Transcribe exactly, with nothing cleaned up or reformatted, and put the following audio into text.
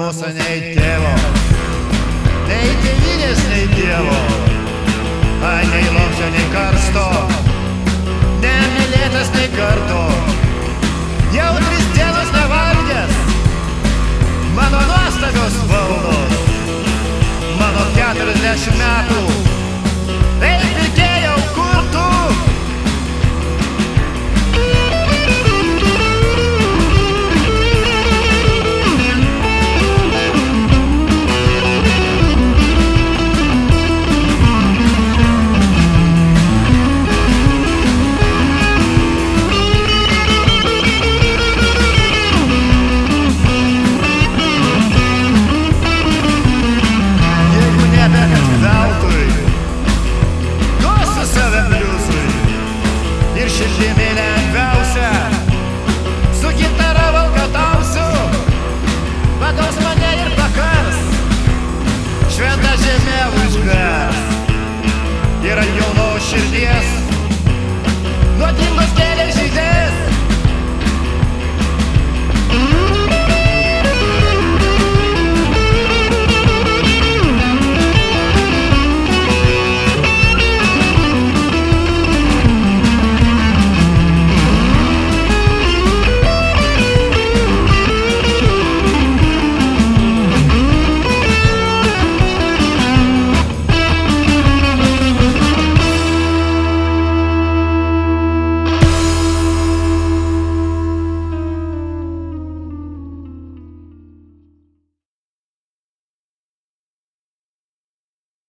namuose nei tėvo, nei tėvynės, nei dievo, ai nei laukčio, nei karsto, nemylėtas nei karto, jau tris dienas nevalgęs, mano nuostabios valdos, mano keturiasdešimt metų